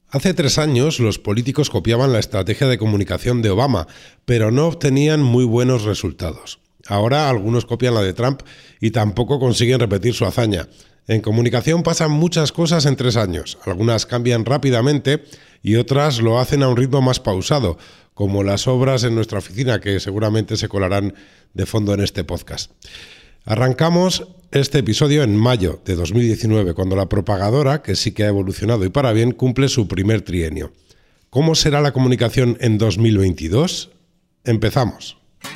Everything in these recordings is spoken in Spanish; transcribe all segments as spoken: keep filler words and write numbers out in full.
Hace tres años los políticos copiaban la estrategia de comunicación de Obama, pero no obtenían muy buenos resultados. Ahora algunos copian la de Trump y tampoco consiguen repetir su hazaña. En comunicación pasan muchas cosas en tres años. Algunas cambian rápidamente y otras lo hacen a un ritmo más pausado, como las obras en nuestra oficina, que seguramente se colarán de fondo en este podcast. Arrancamos este episodio en mayo de dos mil diecinueve, cuando la propagadora, que sí que ha evolucionado y para bien, cumple su primer trienio. ¿Cómo será la comunicación en dos mil veintidós? Empezamos.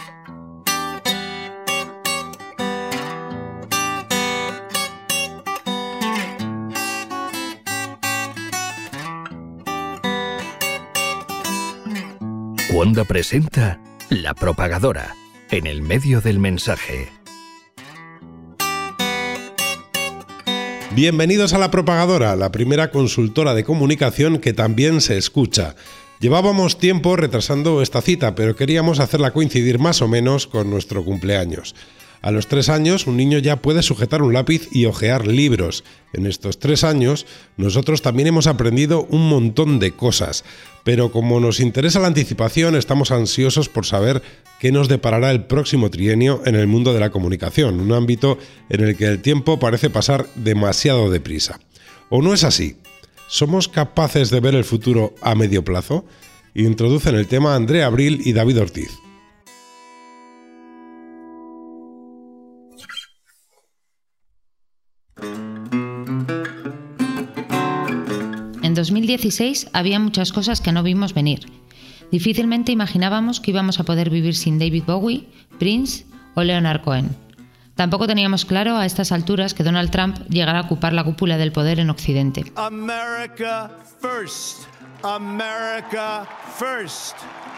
Wanda presenta La Propagadora, en el medio del mensaje. Bienvenidos a La Propagadora, la primera consultora de comunicación que también se escucha. Llevábamos tiempo retrasando esta cita, pero queríamos hacerla coincidir más o menos con nuestro cumpleaños. A los tres años, un niño ya puede sujetar un lápiz y hojear libros. En estos tres años, nosotros también hemos aprendido un montón de cosas. Pero como nos interesa la anticipación, estamos ansiosos por saber qué nos deparará el próximo trienio en el mundo de la comunicación, un ámbito en el que el tiempo parece pasar demasiado deprisa. ¿O no es así? ¿Somos capaces de ver el futuro a medio plazo? Introducen el tema Andrea Abril y David Ortiz. En dos mil dieciséis había muchas cosas que no vimos venir. Difícilmente imaginábamos que íbamos a poder vivir sin David Bowie, Prince o Leonard Cohen. Tampoco teníamos claro a estas alturas que Donald Trump llegará a ocupar la cúpula del poder en Occidente. America first. America first.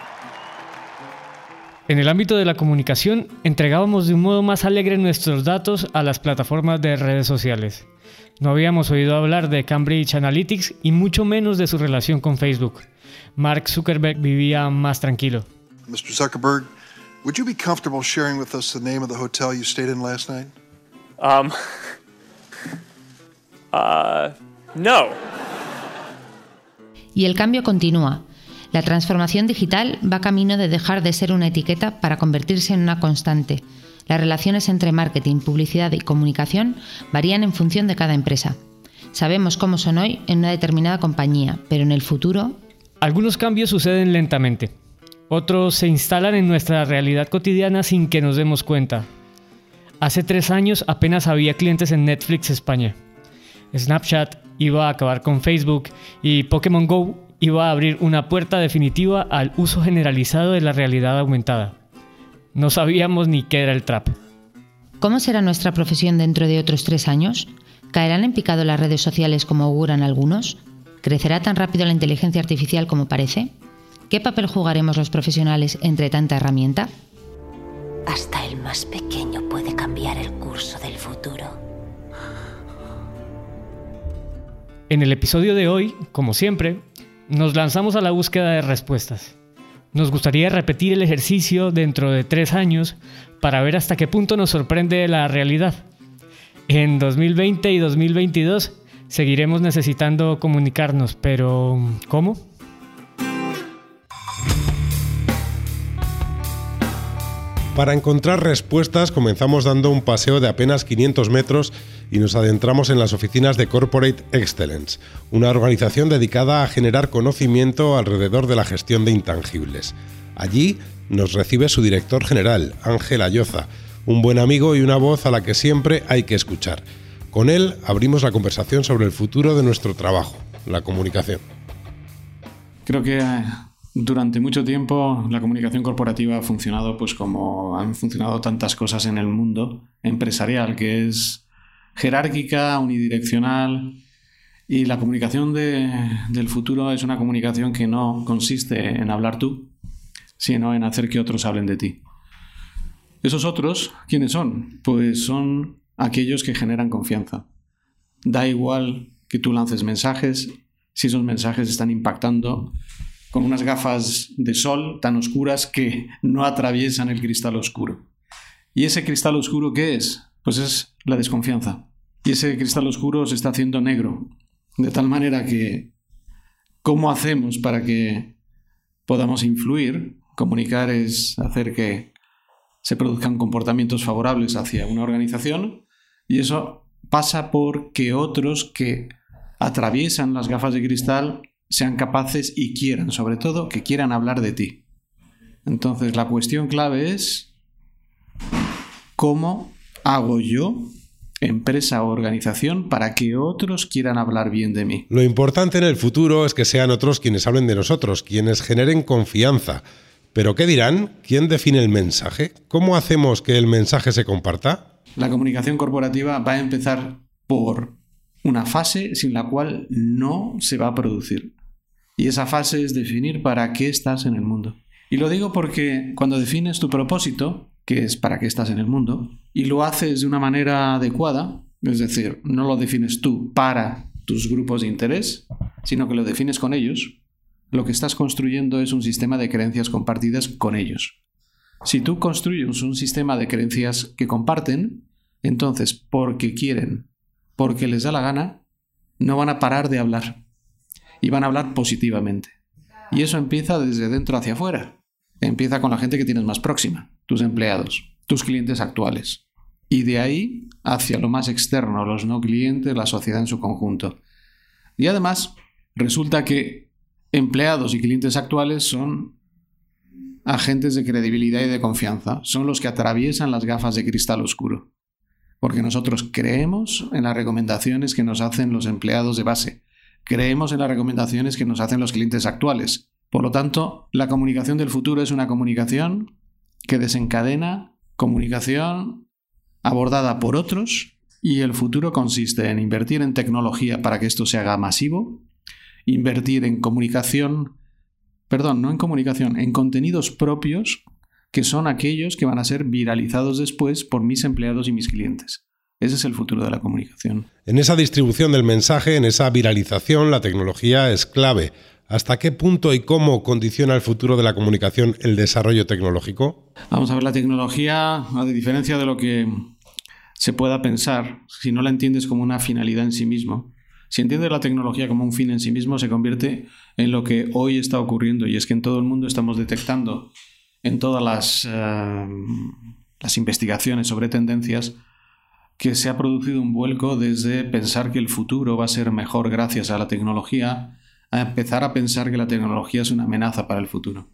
En el ámbito de la comunicación, entregábamos de un modo más alegre nuestros datos a las plataformas de redes sociales. No habíamos oído hablar de Cambridge Analytics y mucho menos de su relación con Facebook. Mark Zuckerberg vivía más tranquilo. mister Zuckerberg, would you be comfortable sharing with us the name of the hotel you stayed in last night? Um. Uh, no. Y el cambio continúa. La transformación digital va camino de dejar de ser una etiqueta para convertirse en una constante. Las relaciones entre marketing, publicidad y comunicación varían en función de cada empresa. Sabemos cómo son hoy en una determinada compañía, pero en el futuro... Algunos cambios suceden lentamente. Otros se instalan en nuestra realidad cotidiana sin que nos demos cuenta. Hace tres años apenas había clientes en Netflix España. Snapchat iba a acabar con Facebook y Pokémon Go iba a abrir una puerta definitiva al uso generalizado de la realidad aumentada. No sabíamos ni qué era el trap. ¿Cómo será nuestra profesión dentro de otros tres años? ¿Caerán en picado las redes sociales como auguran algunos? ¿Crecerá tan rápido la inteligencia artificial como parece? ¿Qué papel jugaremos los profesionales entre tanta herramienta? Hasta el más pequeño puede cambiar el curso del futuro. En el episodio de hoy, como siempre, nos lanzamos a la búsqueda de respuestas. Nos gustaría repetir el ejercicio dentro de tres años para ver hasta qué punto nos sorprende la realidad. En dos mil veinte y dos mil veintidós seguiremos necesitando comunicarnos, pero ¿cómo? Para encontrar respuestas comenzamos dando un paseo de apenas quinientos metros y nos adentramos en las oficinas de Corporate Excellence, una organización dedicada a generar conocimiento alrededor de la gestión de intangibles. Allí nos recibe su director general, Ángel Ayoza, un buen amigo y una voz a la que siempre hay que escuchar. Con él abrimos la conversación sobre el futuro de nuestro trabajo, la comunicación. Creo que durante mucho tiempo la comunicación corporativa ha funcionado pues como han funcionado tantas cosas en el mundo empresarial, que es jerárquica, unidireccional, y la comunicación de, del futuro es una comunicación que no consiste en hablar tú, sino en hacer que otros hablen de ti. ¿Esos otros quiénes son? Pues son aquellos que generan confianza. Da igual que tú lances mensajes, si esos mensajes están impactando con unas gafas de sol tan oscuras que no atraviesan el cristal oscuro. ¿Y ese cristal oscuro qué es? Pues es la desconfianza. Y ese cristal oscuro se está haciendo negro, de tal manera que ¿Cómo hacemos para que podamos influir? Comunicar es hacer que se produzcan comportamientos favorables hacia una organización, y eso pasa por que otros que atraviesan las gafas de cristal sean capaces y quieran, sobre todo, que quieran hablar de ti. Entonces, la cuestión clave es ¿cómo hago yo, empresa o organización, para que otros quieran hablar bien de mí? Lo importante en el futuro es que sean otros quienes hablen de nosotros, quienes generen confianza. ¿Pero qué dirán? ¿Quién define el mensaje? ¿Cómo hacemos que el mensaje se comparta? La comunicación corporativa va a empezar por una fase sin la cual no se va a producir. Y esa fase es definir para qué estás en el mundo. Y lo digo porque cuando defines tu propósito, que es para qué estás en el mundo, y lo haces de una manera adecuada, es decir, no lo defines tú para tus grupos de interés, sino que lo defines con ellos, lo que estás construyendo es un sistema de creencias compartidas con ellos. Si tú construyes un sistema de creencias que comparten, entonces, porque quieren, porque les da la gana, no van a parar de hablar. Y van a hablar positivamente. Y eso empieza desde dentro hacia afuera. Empieza con la gente que tienes más próxima, tus empleados, tus clientes actuales. Y de ahí hacia lo más externo, los no clientes, la sociedad en su conjunto. Y además, resulta que empleados y clientes actuales son agentes de credibilidad y de confianza. Son los que atraviesan las gafas de cristal oscuro. Porque nosotros creemos en las recomendaciones que nos hacen los empleados de base. Creemos en las recomendaciones que nos hacen los clientes actuales. Por lo tanto, la comunicación del futuro es una comunicación que desencadena comunicación abordada por otros, y el futuro consiste en invertir en tecnología para que esto se haga masivo, invertir en comunicación, perdón, no en comunicación, en contenidos propios que son aquellos que van a ser viralizados después por mis empleados y mis clientes. Ese es el futuro de la comunicación. En esa distribución del mensaje, en esa viralización, la tecnología es clave. ¿Hasta qué punto y cómo condiciona el futuro de la comunicación el desarrollo tecnológico? Vamos a ver, la tecnología, a diferencia de lo que se pueda pensar, si no la entiendes como una finalidad en sí mismo, si entiendes la tecnología como un fin en sí mismo, se convierte en lo que hoy está ocurriendo, y es que en todo el mundo estamos detectando en todas las, uh, las investigaciones sobre tendencias que se ha producido un vuelco desde pensar que el futuro va a ser mejor gracias a la tecnología a empezar a pensar que la tecnología es una amenaza para el futuro.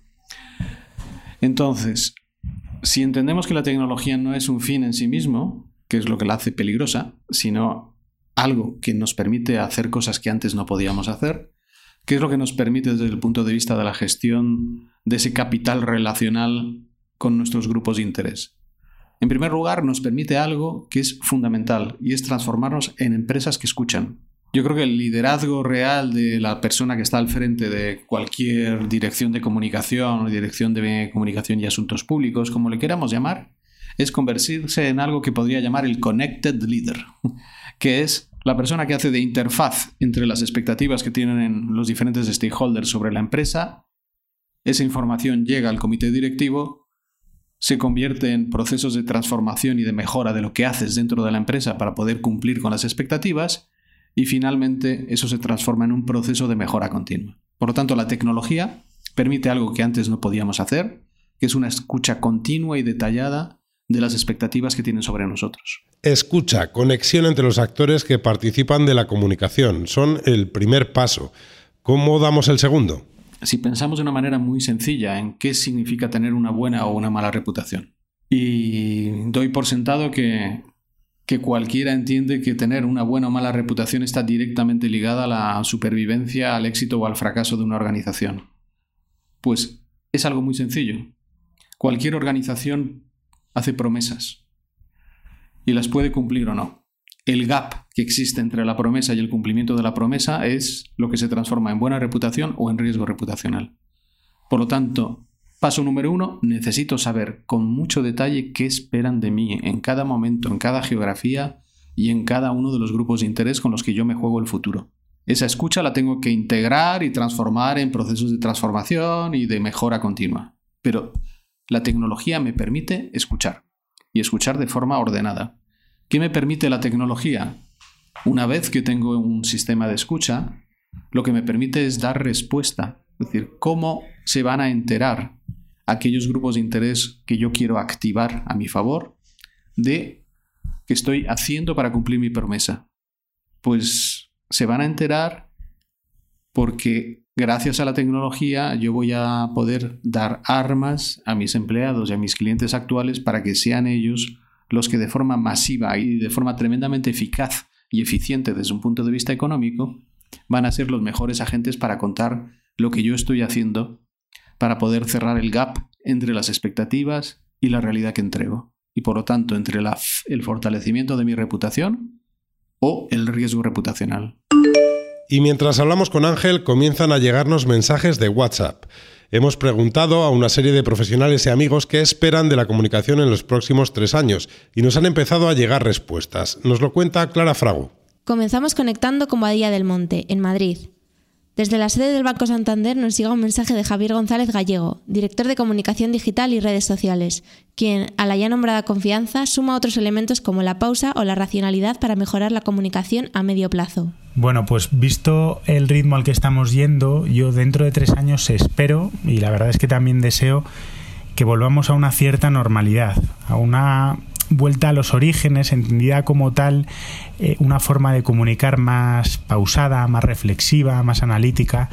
Entonces, si entendemos que la tecnología no es un fin en sí mismo, que es lo que la hace peligrosa, sino algo que nos permite hacer cosas que antes no podíamos hacer, ¿qué es lo que nos permite desde el punto de vista de la gestión de ese capital relacional con nuestros grupos de interés? En primer lugar, nos permite algo que es fundamental, y es transformarnos en empresas que escuchan. Yo creo que el liderazgo real de la persona que está al frente de cualquier dirección de comunicación o dirección de comunicación y asuntos públicos, como le queramos llamar, es convertirse en algo que podría llamar el Connected Leader, que es la persona que hace de interfaz entre las expectativas que tienen los diferentes stakeholders sobre la empresa. Esa información llega al comité directivo, se convierte en procesos de transformación y de mejora de lo que haces dentro de la empresa para poder cumplir con las expectativas, y finalmente eso se transforma en un proceso de mejora continua. Por lo tanto, la tecnología permite algo que antes no podíamos hacer, que es una escucha continua y detallada de las expectativas que tienen sobre nosotros. Escucha, conexión entre los actores que participan de la comunicación. Son el primer paso. ¿Cómo damos el segundo? Si pensamos de una manera muy sencilla en qué significa tener una buena o una mala reputación. Y doy por sentado que, que cualquiera entiende que tener una buena o mala reputación está directamente ligada a la supervivencia, al éxito o al fracaso de una organización. Pues es algo muy sencillo. Cualquier organización hace promesas y las puede cumplir o no. El gap que existe entre la promesa y el cumplimiento de la promesa es lo que se transforma en buena reputación o en riesgo reputacional. Por lo tanto, paso número uno, necesito saber con mucho detalle qué esperan de mí en cada momento, en cada geografía y en cada uno de los grupos de interés con los que yo me juego el futuro. Esa escucha la tengo que integrar y transformar en procesos de transformación y de mejora continua. Pero la tecnología me permite escuchar, y escuchar de forma ordenada. ¿Qué me permite la tecnología? Una vez que tengo un sistema de escucha, lo que me permite es dar respuesta. Es decir, cómo se van a enterar aquellos grupos de interés que yo quiero activar a mi favor de qué estoy haciendo para cumplir mi promesa. Pues se van a enterar porque gracias a la tecnología yo voy a poder dar armas a mis empleados y a mis clientes actuales para que sean ellos los que de forma masiva y de forma tremendamente eficaz y eficiente desde un punto de vista económico van a ser los mejores agentes para contar lo que yo estoy haciendo para poder cerrar el gap entre las expectativas y la realidad que entrego. Y por lo tanto, entre la, el fortalecimiento de mi reputación o el riesgo reputacional. Y mientras hablamos con Ángel, comienzan a llegarnos mensajes de WhatsApp. Hemos preguntado a una serie de profesionales y amigos qué esperan de la comunicación en los próximos tres años y nos han empezado a llegar respuestas. Nos lo cuenta Clara Frago. Comenzamos conectando con Badía del Monte, en Madrid. Desde la sede del Banco Santander nos llega un mensaje de Javier González Gallego, director de Comunicación Digital y Redes Sociales, quien, a la ya nombrada confianza, suma otros elementos como la pausa o la racionalidad para mejorar la comunicación a medio plazo. Bueno, pues visto el ritmo al que estamos yendo, yo dentro de tres años espero, y la verdad es que también deseo, que volvamos a una cierta normalidad, a una vuelta a los orígenes, entendida como tal, eh, una forma de comunicar más pausada, más reflexiva, más analítica,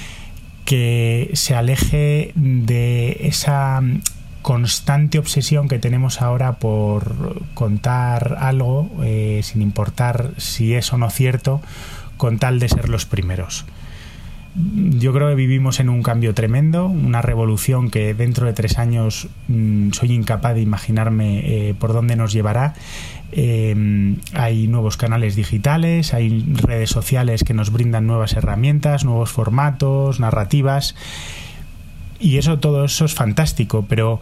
que se aleje de esa constante obsesión que tenemos ahora por contar algo, eh, sin importar si es o no cierto, con tal de ser los primeros. Yo creo que vivimos en un cambio tremendo, una revolución que dentro de tres años mmm, soy incapaz de imaginarme eh, por dónde nos llevará. Eh, hay nuevos canales digitales, hay redes sociales que nos brindan nuevas herramientas, nuevos formatos, narrativas, y eso, todo eso es fantástico, pero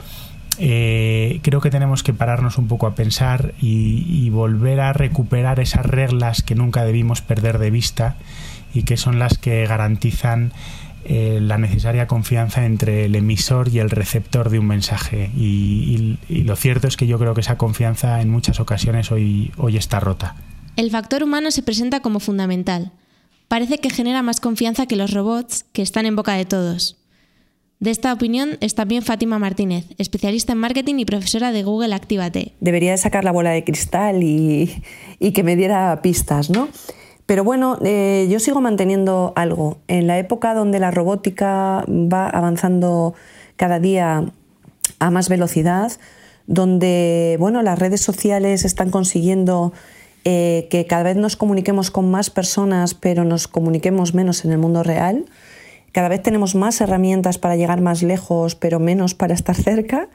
eh, creo que tenemos que pararnos un poco a pensar y, y volver a recuperar esas reglas que nunca debimos perder de vista y que son las que garantizan eh, la necesaria confianza entre el emisor y el receptor de un mensaje. Y, y, y lo cierto es que yo creo que esa confianza en muchas ocasiones hoy, hoy está rota. El factor humano se presenta como fundamental. Parece que genera más confianza que los robots que están en boca de todos. De esta opinión es también Fátima Martínez, especialista en marketing y profesora de Google Actívate. Debería de sacar la bola de cristal y, y que me diera pistas, ¿no? Pero bueno, eh, yo sigo manteniendo algo. En la época donde la robótica va avanzando cada día a más velocidad, donde bueno, las redes sociales están consiguiendo eh, que cada vez nos comuniquemos con más personas, pero nos comuniquemos menos en el mundo real. Cada vez tenemos más herramientas para llegar más lejos, pero menos para estar cerca.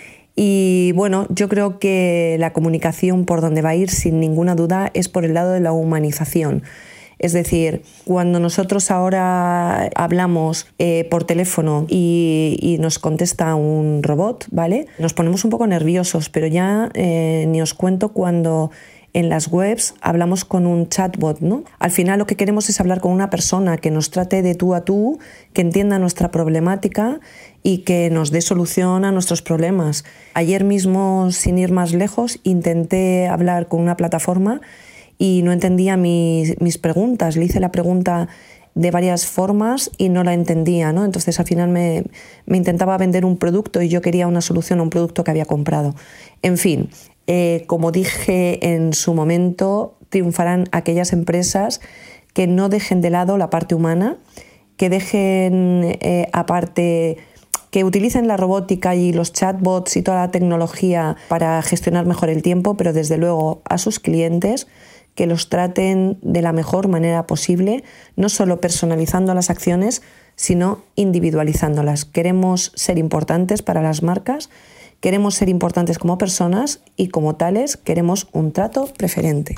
Y bueno, yo creo que la comunicación por donde va a ir sin ninguna duda es por el lado de la humanización. Es decir, cuando nosotros ahora hablamos eh, por teléfono y, y nos contesta un robot, ¿vale? Nos ponemos un poco nerviosos, pero ya eh, ni os cuento cuando en las webs hablamos con un chatbot, ¿no? Al final lo que queremos es hablar con una persona que nos trate de tú a tú, que entienda nuestra problemática y que nos dé solución a nuestros problemas. Ayer mismo, sin ir más lejos, intenté hablar con una plataforma y no entendía mis, mis preguntas. Le hice la pregunta de varias formas y no la entendía, ¿no? Entonces al final me, me intentaba vender un producto y yo quería una solución a un producto que había comprado. En fin, eh, como dije en su momento, triunfarán aquellas empresas que no dejen de lado la parte humana, que dejen eh, aparte, que utilicen la robótica y los chatbots y toda la tecnología para gestionar mejor el tiempo, pero desde luego a sus clientes que los traten de la mejor manera posible, no solo personalizando las acciones, sino individualizándolas. Queremos ser importantes para las marcas, queremos ser importantes como personas y como tales queremos un trato preferente.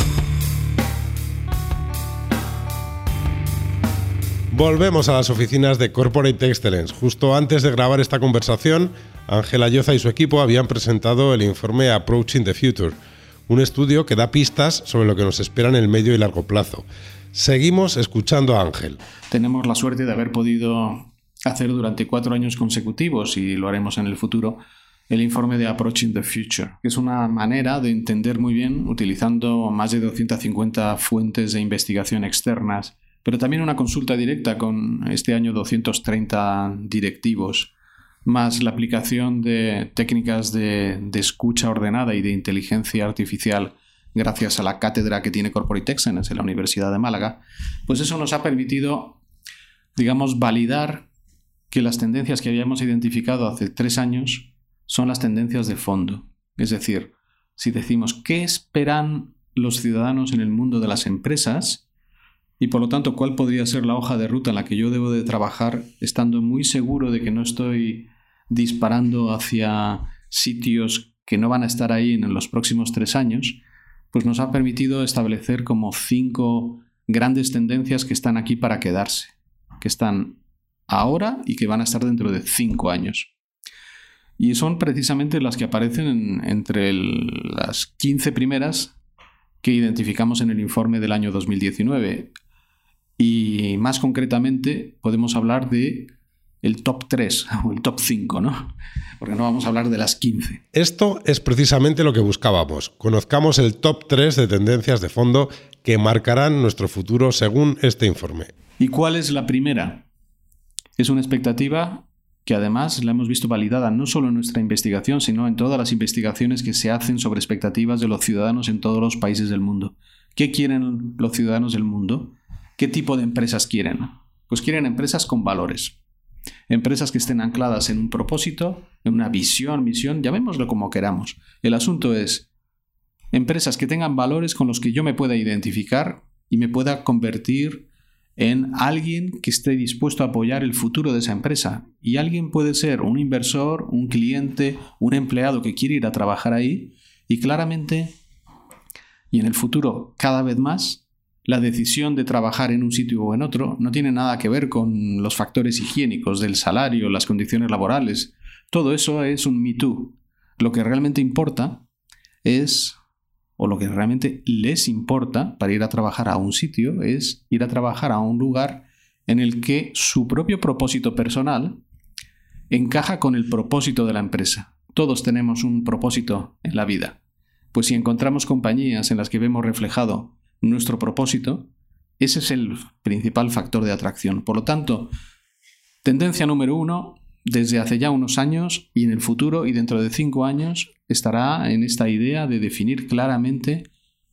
Volvemos a las oficinas de Corporate Excellence. Justo antes de grabar esta conversación, Ángela Lloza y su equipo habían presentado el informe Approaching the Future, un estudio que da pistas sobre lo que nos espera en el medio y largo plazo. Seguimos escuchando a Ángel. Tenemos la suerte de haber podido hacer durante cuatro años consecutivos, y lo haremos en el futuro, el informe de Approaching the Future, que es una manera de entender muy bien, utilizando más de doscientas cincuenta fuentes de investigación externas pero también una consulta directa con este año doscientos treinta directivos, más la aplicación de técnicas de, de escucha ordenada y de inteligencia artificial gracias a la cátedra que tiene Corporate Excellence en la Universidad de Málaga, pues eso nos ha permitido, digamos, validar que las tendencias que habíamos identificado hace tres años son las tendencias de fondo. Es decir, si decimos qué esperan los ciudadanos en el mundo de las empresas y por lo tanto cuál podría ser la hoja de ruta en la que yo debo de trabajar estando muy seguro de que no estoy disparando hacia sitios que no van a estar ahí en los próximos tres años, pues nos ha permitido establecer como cinco grandes tendencias que están aquí para quedarse, que están ahora y que van a estar dentro de cinco años. Y son precisamente las que aparecen en, entre el, las quince primeras que identificamos en el informe del año dos mil diecinueve. Y más concretamente podemos hablar de el top tres o el top cinco, ¿no? Porque no vamos a hablar de las quince. Esto es precisamente lo que buscábamos. Conozcamos el top tres de tendencias de fondo que marcarán nuestro futuro según este informe. ¿Y cuál es la primera? Es una expectativa que además la hemos visto validada no solo en nuestra investigación, sino en todas las investigaciones que se hacen sobre expectativas de los ciudadanos en todos los países del mundo. ¿Qué quieren los ciudadanos del mundo? ¿Qué tipo de empresas quieren? Pues quieren empresas con valores. Empresas que estén ancladas en un propósito, en una visión, misión, llamémoslo como queramos. El asunto es empresas que tengan valores con los que yo me pueda identificar y me pueda convertir en alguien que esté dispuesto a apoyar el futuro de esa empresa. Y alguien puede ser un inversor, un cliente, un empleado que quiere ir a trabajar ahí y claramente, y en el futuro cada vez más, la decisión de trabajar en un sitio o en otro no tiene nada que ver con los factores higiénicos del salario, las condiciones laborales. Todo eso es un Me Too. Lo que realmente importa es, o lo que realmente les importa para ir a trabajar a un sitio, es ir a trabajar a un lugar en el que su propio propósito personal encaja con el propósito de la empresa. Todos tenemos un propósito en la vida. Pues si encontramos compañías en las que vemos reflejado nuestro propósito, ese es el principal factor de atracción. Por lo tanto, tendencia número uno, desde hace ya unos años y en el futuro y dentro de cinco años, estará en esta idea de definir claramente,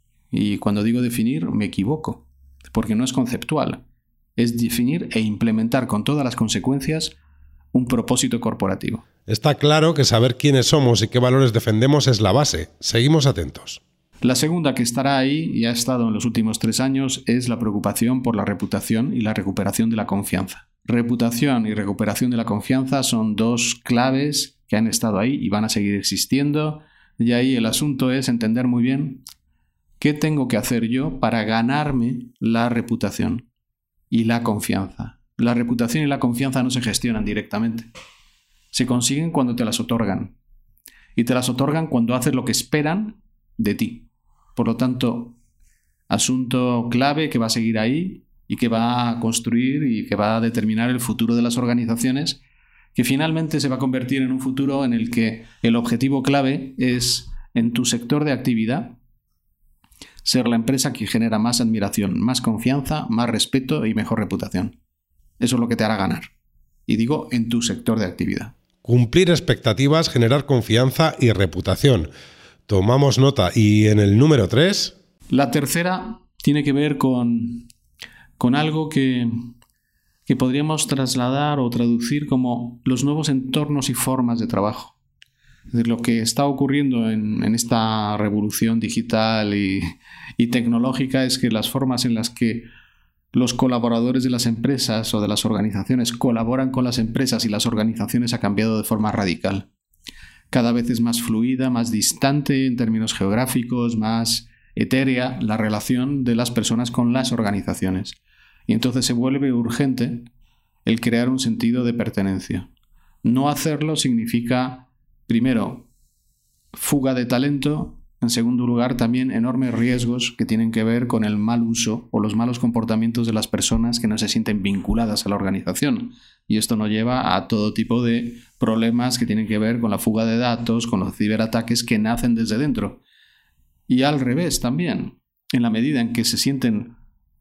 y cuando digo definir me equivoco, porque no es conceptual, es definir e implementar con todas las consecuencias un propósito corporativo. Está claro que saber quiénes somos y qué valores defendemos es la base. Seguimos atentos. La segunda que estará ahí y ha estado en los últimos tres años es la preocupación por la reputación y la recuperación de la confianza. Reputación y recuperación de la confianza son dos claves que han estado ahí y van a seguir existiendo, y ahí el asunto es entender muy bien qué tengo que hacer yo para ganarme la reputación y la confianza. La reputación y la confianza no se gestionan directamente. Se consiguen cuando te las otorgan. Y te las otorgan cuando haces lo que esperan de ti. Por lo tanto, asunto clave que va a seguir ahí y que va a construir y que va a determinar el futuro de las organizaciones, que finalmente se va a convertir en un futuro en el que el objetivo clave es, en tu sector de actividad, ser la empresa que genera más admiración, más confianza, más respeto y mejor reputación. Eso es lo que te hará ganar. Y digo, en tu sector de actividad. Cumplir expectativas, generar confianza y reputación. Tomamos nota. Y en el número tres... La tercera tiene que ver con, con algo que, que podríamos trasladar o traducir como los nuevos entornos y formas de trabajo. Es decir, lo que está ocurriendo en, en esta revolución digital y, y tecnológica es que las formas en las que los colaboradores de las empresas o de las organizaciones colaboran con las empresas y las organizaciones ha cambiado de forma radical. Cada vez es más fluida, más distante en términos geográficos, más etérea la relación de las personas con las organizaciones. Y entonces se vuelve urgente el crear un sentido de pertenencia. No hacerlo significa, primero, fuga de talento. En segundo lugar, también enormes riesgos que tienen que ver con el mal uso o los malos comportamientos de las personas que no se sienten vinculadas a la organización. Y esto nos lleva a todo tipo de problemas que tienen que ver con la fuga de datos, con los ciberataques que nacen desde dentro. Y al revés también, en la medida en que se sienten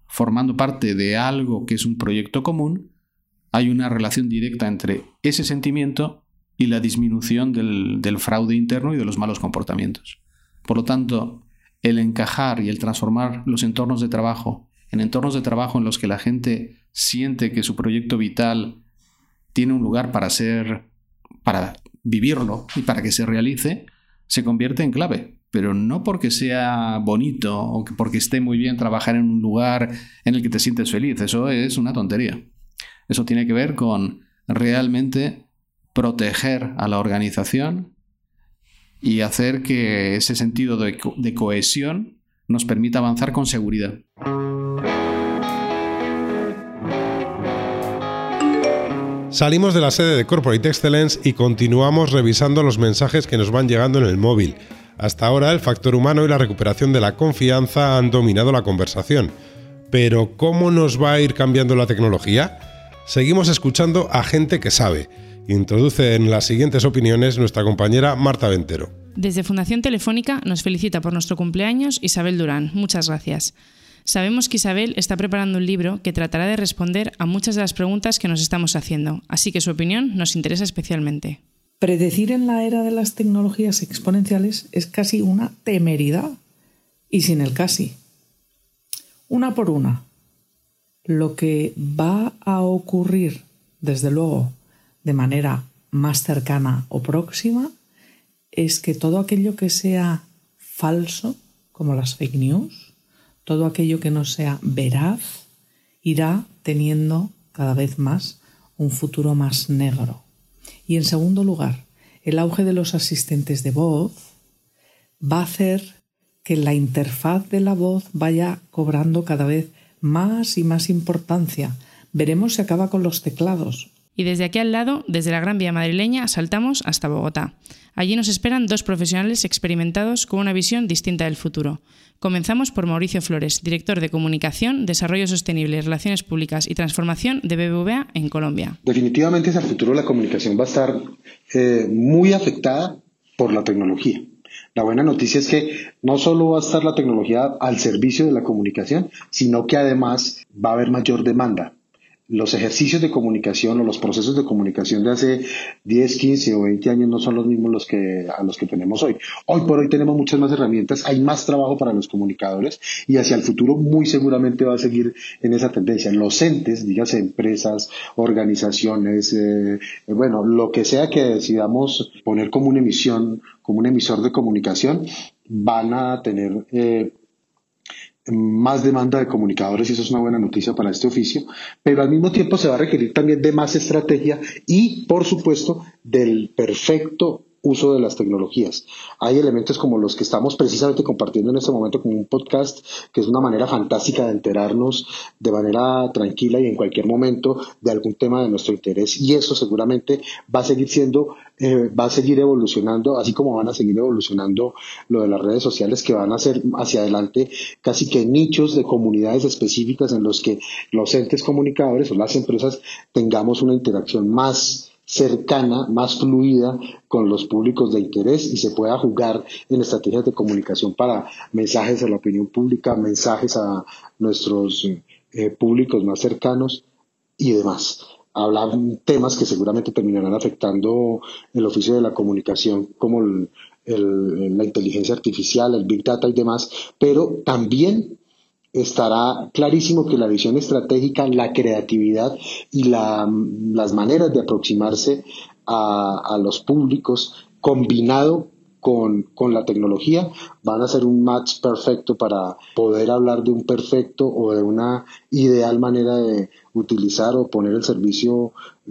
formando parte de algo que es un proyecto común, hay una relación directa entre ese sentimiento y la disminución del, del fraude interno y de los malos comportamientos. Por lo tanto, el encajar y el transformar los entornos de trabajo en entornos de trabajo en los que la gente siente que su proyecto vital tiene un lugar para ser, para vivirlo y para que se realice, se convierte en clave. Pero no porque sea bonito o porque esté muy bien trabajar en un lugar en el que te sientes feliz. Eso es una tontería. Eso tiene que ver con realmente proteger a la organización y hacer que ese sentido de, co- de cohesión nos permita avanzar con seguridad. Salimos de la sede de Corporate Excellence y continuamos revisando los mensajes que nos van llegando en el móvil. Hasta ahora el factor humano y la recuperación de la confianza han dominado la conversación. Pero ¿cómo nos va a ir cambiando la tecnología? Seguimos escuchando a gente que sabe. Introduce en las siguientes opiniones nuestra compañera Marta Ventero. Desde Fundación Telefónica nos felicita por nuestro cumpleaños Isabel Durán. Muchas gracias. Sabemos que Isabel está preparando un libro que tratará de responder a muchas de las preguntas que nos estamos haciendo, así que su opinión nos interesa especialmente. Predecir en la era de las tecnologías exponenciales es casi una temeridad, y sin el casi. Una por una. Lo que va a ocurrir, desde luego, de manera más cercana o próxima, es que todo aquello que sea falso, como las fake news, todo aquello que no sea veraz, irá teniendo cada vez más un futuro más negro. Y en segundo lugar, el auge de los asistentes de voz va a hacer que la interfaz de la voz vaya cobrando cada vez más y más importancia. Veremos si acaba con los teclados. Y desde aquí al lado, desde la Gran Vía madrileña, saltamos hasta Bogotá. Allí nos esperan dos profesionales experimentados con una visión distinta del futuro. Comenzamos por Mauricio Flores, director de Comunicación, Desarrollo Sostenible, Relaciones Públicas y Transformación de B B V A en Colombia. Definitivamente hacia el futuro la comunicación va a estar eh, muy afectada por la tecnología. La buena noticia es que no solo va a estar la tecnología al servicio de la comunicación, sino que además va a haber mayor demanda. Los ejercicios de comunicación o los procesos de comunicación de hace diez, quince o veinte años no son los mismos los que, a los que tenemos hoy. Hoy por hoy tenemos muchas más herramientas, hay más trabajo para los comunicadores y hacia el futuro muy seguramente va a seguir en esa tendencia. Los entes, dígase empresas, organizaciones, eh, bueno, lo que sea que decidamos poner como una emisión, como un emisor de comunicación, van a tener eh, más demanda de comunicadores y eso es una buena noticia para este oficio, pero al mismo tiempo se va a requerir también de más estrategia y, por supuesto, del perfecto uso de las tecnologías. Hay elementos como los que estamos precisamente compartiendo en este momento como un podcast, que es una manera fantástica de enterarnos de manera tranquila y en cualquier momento de algún tema de nuestro interés, y eso seguramente va a seguir siendo, eh, va a seguir evolucionando, así como van a seguir evolucionando lo de las redes sociales, que van a ser hacia adelante casi que nichos de comunidades específicas en los que los entes comunicadores o las empresas tengamos una interacción más cercana, más fluida con los públicos de interés y se pueda jugar en estrategias de comunicación para mensajes a la opinión pública, mensajes a nuestros eh, públicos más cercanos y demás. Hablar temas que seguramente terminarán afectando el oficio de la comunicación como el, el, la inteligencia artificial, el Big Data y demás, pero también estará clarísimo que la visión estratégica, la creatividad y la, las maneras de aproximarse a, a los públicos combinado con, con la tecnología van a ser un match perfecto para poder hablar de un perfecto o de una ideal manera de utilizar o poner el servicio,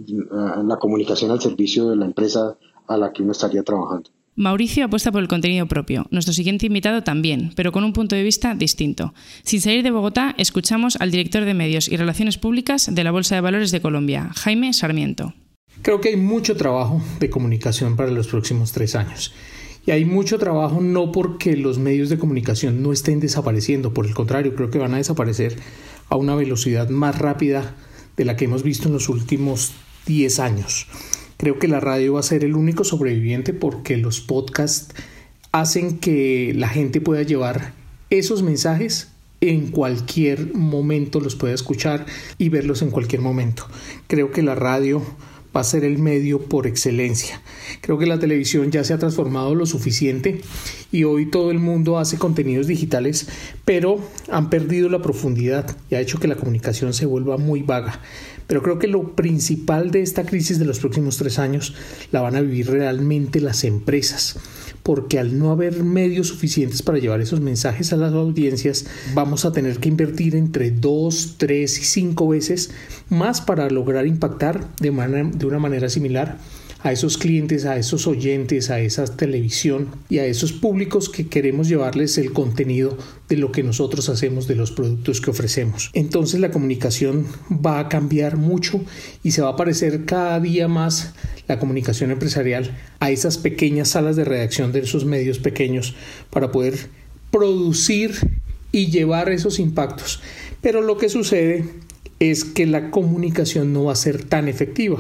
la comunicación al servicio de la empresa a la que uno estaría trabajando. Mauricio apuesta por el contenido propio, nuestro siguiente invitado también, pero con un punto de vista distinto. Sin salir de Bogotá, escuchamos al director de Medios y Relaciones Públicas de la Bolsa de Valores de Colombia, Jaime Sarmiento. Creo que hay mucho trabajo de comunicación para los próximos tres años. Y hay mucho trabajo no porque los medios de comunicación no estén desapareciendo, por el contrario, creo que van a desaparecer a una velocidad más rápida de la que hemos visto en los últimos diez años. Creo que la radio va a ser el único sobreviviente porque los podcasts hacen que la gente pueda llevar esos mensajes en cualquier momento los pueda escuchar y verlos en cualquier momento. Creo que la radio va a ser el medio por excelencia. Creo que la televisión ya se ha transformado lo suficiente y hoy todo el mundo hace contenidos digitales, pero han perdido la profundidad y ha hecho que la comunicación se vuelva muy vaga. Pero creo que lo principal de esta crisis de los próximos tres años la van a vivir realmente las empresas, porque al no haber medios suficientes para llevar esos mensajes a las audiencias, vamos a tener que invertir entre dos, tres y cinco veces más para lograr impactar de, manera, de una manera similar a esos clientes, a esos oyentes, a esa televisión y a esos públicos que queremos llevarles el contenido de lo que nosotros hacemos, de los productos que ofrecemos. Entonces la comunicación va a cambiar mucho y se va a parecer cada día más la comunicación empresarial a esas pequeñas salas de redacción de esos medios pequeños para poder producir y llevar esos impactos. Pero lo que sucede es que la comunicación no va a ser tan efectiva,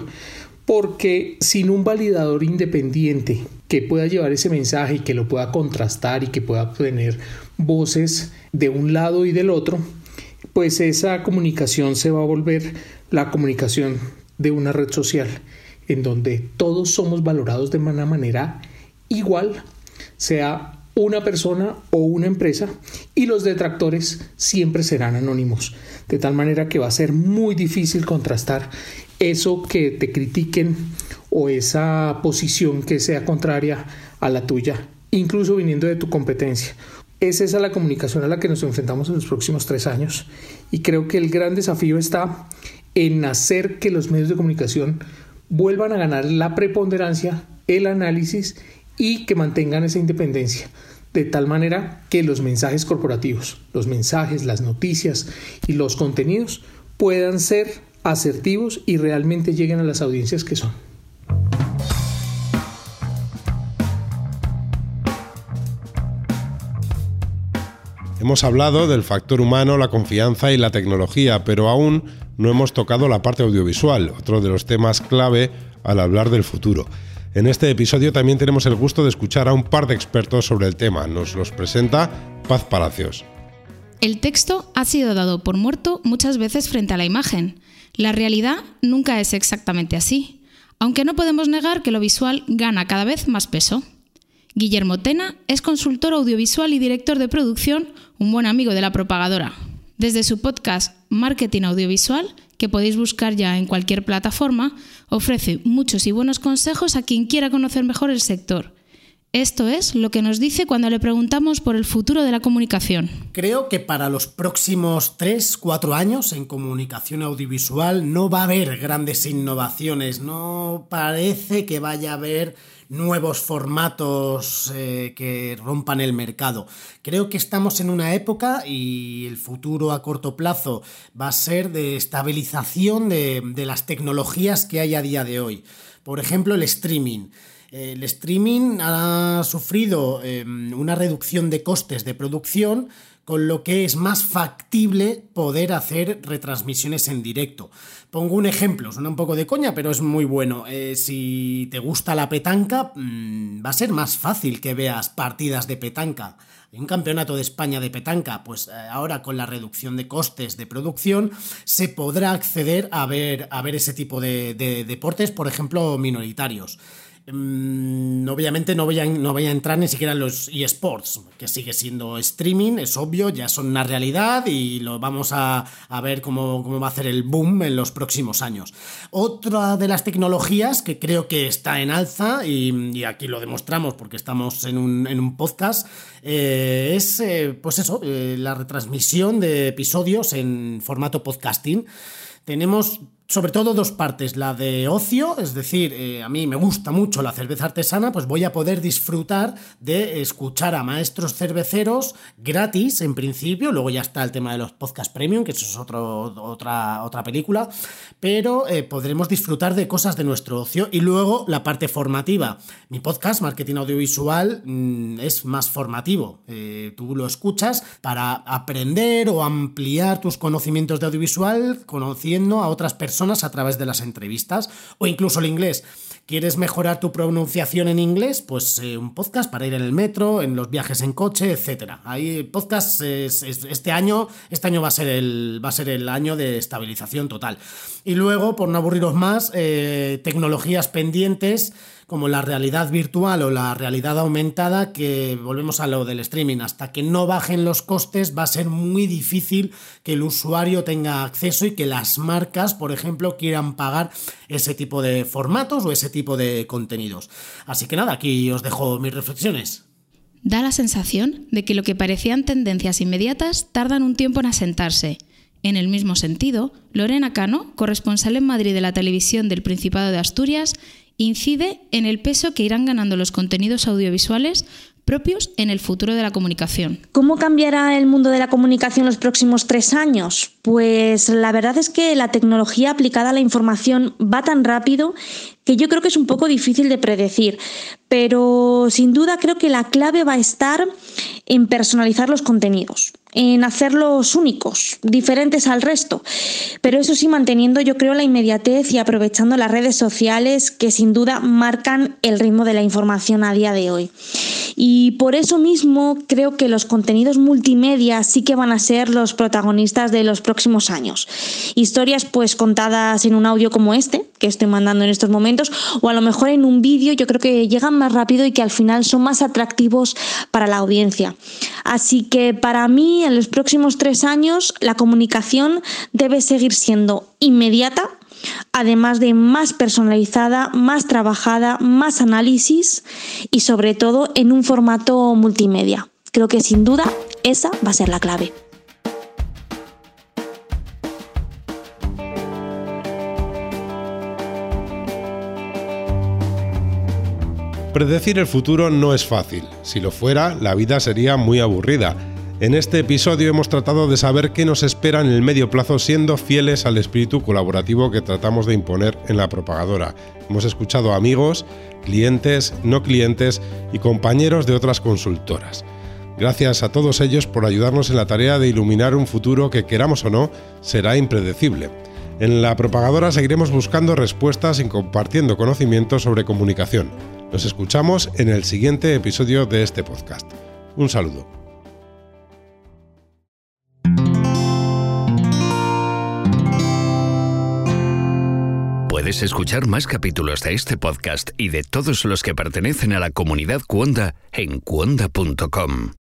porque sin un validador independiente que pueda llevar ese mensaje y que lo pueda contrastar y que pueda tener voces de un lado y del otro, pues esa comunicación se va a volver la comunicación de una red social en donde todos somos valorados de una manera igual, sea una persona o una empresa, y los detractores siempre serán anónimos, de tal manera que va a ser muy difícil contrastar eso que te critiquen o esa posición que sea contraria a la tuya, incluso viniendo de tu competencia. Es esa la comunicación a la que nos enfrentamos en los próximos tres años y creo que el gran desafío está en hacer que los medios de comunicación vuelvan a ganar la preponderancia, el análisis y que mantengan esa independencia, de tal manera que los mensajes corporativos, los mensajes, las noticias y los contenidos puedan ser asertivos y realmente lleguen a las audiencias que son. Hemos hablado del factor humano, la confianza y la tecnología, pero aún no hemos tocado la parte audiovisual, otro de los temas clave al hablar del futuro. En este episodio también tenemos el gusto de escuchar a un par de expertos sobre el tema. Nos los presenta Paz Palacios. El texto ha sido dado por muerto muchas veces frente a la imagen. La realidad nunca es exactamente así, aunque no podemos negar que lo visual gana cada vez más peso. Guillermo Tena es consultor audiovisual y director de producción, un buen amigo de la propagadora. Desde su podcast Marketing Audiovisual, que podéis buscar ya en cualquier plataforma, ofrece muchos y buenos consejos a quien quiera conocer mejor el sector. Esto es lo que nos dice cuando le preguntamos por el futuro de la comunicación. Creo que para los próximos tres cuatro años en comunicación audiovisual no va a haber grandes innovaciones, no parece que vaya a haber nuevos formatos eh, que rompan el mercado. Creo que estamos en una época y el futuro a corto plazo va a ser de estabilización de, de las tecnologías que hay a día de hoy. Por ejemplo, el streaming. El streaming ha sufrido eh, una reducción de costes de producción, con lo que es más factible poder hacer retransmisiones en directo. Pongo un ejemplo, suena un poco de coña, pero es muy bueno. Eh, si te gusta la petanca, mmm, va a ser más fácil que veas partidas de petanca. Hay un campeonato de España de petanca, pues eh, ahora con la reducción de costes de producción se podrá acceder a ver, a ver ese tipo de, de deportes, por ejemplo, minoritarios. Um, obviamente no voy, a, no voy a entrar ni siquiera en los eSports, que sigue siendo streaming, es obvio, ya son una realidad y lo vamos a, a ver cómo, cómo va a hacer el boom en los próximos años. Otra de las tecnologías que creo que está en alza, y, y aquí lo demostramos porque estamos en un, en un podcast, eh, es eh, pues eso, eh, la retransmisión de episodios en formato podcasting. Tenemos sobre todo dos partes, la de ocio, es decir, eh, a mí me gusta mucho la cerveza artesana, pues voy a poder disfrutar de escuchar a maestros cerveceros gratis en principio, luego ya está el tema de los podcast premium, que eso es otro, otra, otra película, pero eh, podremos disfrutar de cosas de nuestro ocio. Y luego la parte formativa, mi podcast Marketing Audiovisual mmm, es más formativo, eh, tú lo escuchas para aprender o ampliar tus conocimientos de audiovisual conociendo a otras personas personas a través de las entrevistas, o incluso el inglés. ¿Quieres mejorar tu pronunciación en inglés? Pues eh, un podcast para ir en el metro, en los viajes en coche, etcétera. Ahí podcast es, es, este año, este año va a ser el va a ser el año de estabilización total. Y luego, por no aburriros más, eh, tecnologías pendientes como la realidad virtual o la realidad aumentada, que volvemos a lo del streaming. Hasta que no bajen los costes va a ser muy difícil que el usuario tenga acceso y que las marcas, por ejemplo, quieran pagar ese tipo de formatos o ese tipo de contenidos. Así que nada, aquí os dejo mis reflexiones. Da la sensación de que lo que parecían tendencias inmediatas tardan un tiempo en asentarse. En el mismo sentido, Lorena Cano, corresponsal en Madrid de la televisión del Principado de Asturias, incide en el peso que irán ganando los contenidos audiovisuales propios en el futuro de la comunicación. ¿Cómo cambiará el mundo de la comunicación los próximos tres años? Pues la verdad es que la tecnología aplicada a la información va tan rápido que yo creo que es un poco difícil de predecir, pero sin duda creo que la clave va a estar en personalizar los contenidos, en hacerlos únicos, diferentes al resto, pero eso sí manteniendo yo creo la inmediatez y aprovechando las redes sociales que sin duda marcan el ritmo de la información a día de hoy. Y por eso mismo creo que los contenidos multimedia sí que van a ser los protagonistas de los próximos años. Historias pues contadas en un audio como este, que estoy mandando en estos momentos, o a lo mejor en un vídeo, yo creo que llegan más rápido y que al final son más atractivos para la audiencia. Así que para mí en los próximos tres años la comunicación debe seguir siendo inmediata, además de más personalizada, más trabajada, más análisis y sobre todo en un formato multimedia. Creo que sin duda esa va a ser la clave. Predecir el futuro no es fácil. Si lo fuera, la vida sería muy aburrida. En este episodio hemos tratado de saber qué nos espera en el medio plazo siendo fieles al espíritu colaborativo que tratamos de imponer en La Propagadora. Hemos escuchado a amigos, clientes, no clientes y compañeros de otras consultoras. Gracias a todos ellos por ayudarnos en la tarea de iluminar un futuro que, queramos o no, será impredecible. En La Propagadora seguiremos buscando respuestas y compartiendo conocimientos sobre comunicación. Nos escuchamos en el siguiente episodio de este podcast. Un saludo. Puedes escuchar más capítulos de este podcast y de todos los que pertenecen a la comunidad Cuonda en cuonda punto com.